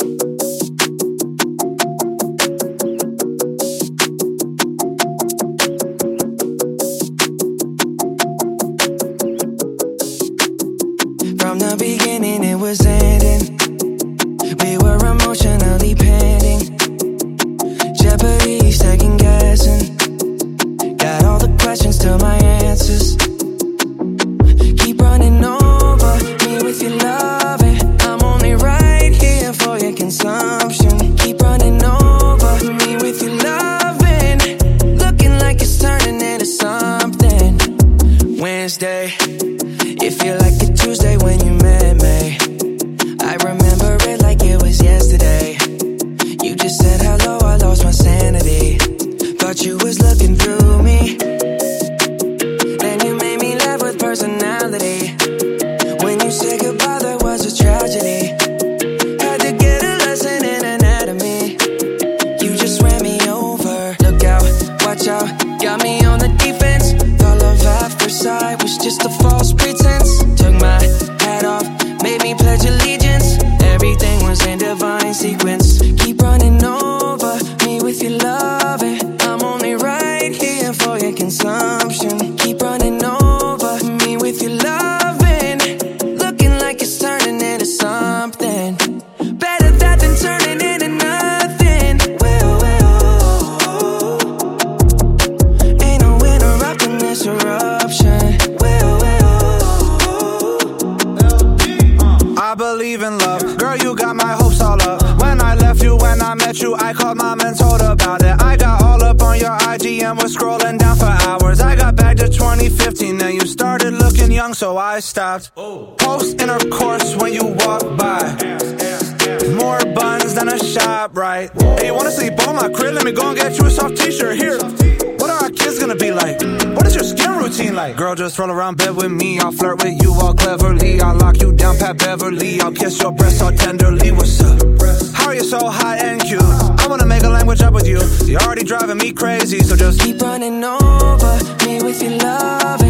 From the beginning it was ending. We were emotionally pending. Jeopardy, second guessing. Got all the questions to my answers. Keep running over me with your loving. I'm only right here for your consumption. Keep running over me with your loving. Looking like it's turning into something. Wednesday, it feel like a Tuesday when you met me. I remember it like it was yesterday. You just said hello, I lost my sanity. Thought you was looking through me. Then you made me laugh with personality. When you said goodbye, there was a tragedy. Had to get a lesson in anatomy. You just ran me over. Look out, watch out, got me on the defense. Thought love at first sight was just a false pretense. Took my hat off, made me pledge allegiance. Everything was in divine sequence. Keep running over me with your loving. I'm only right here for your consumption. Keep running over me with your loving. Looking like it's turning into something. Better that than turning into nothing. Well, ain't no interrupting this eruption. I believe in love. Girl, you got my hopes all up. When I left you, when I met you, I called mom and told about it. I got all up on your IG and was scrolling down for hours. I got back to 2015 and you started looking young, so I stopped. Post intercourse when you walk by. More buns than a shop, right? Hey, you wanna sleep on my crib? Let me go and get you a soft t-shirt. Here, what are our kids gonna be like? What is your skin routine like? Girl, just roll around bed with me. I'll flirt with you all cleverly. I'll lock you down, Pat Beverly. I'll kiss your breast all tenderly. What's up? How are you so hot and cute? I wanna make a language up with you. You're already driving me crazy, so just keep running over me with your love.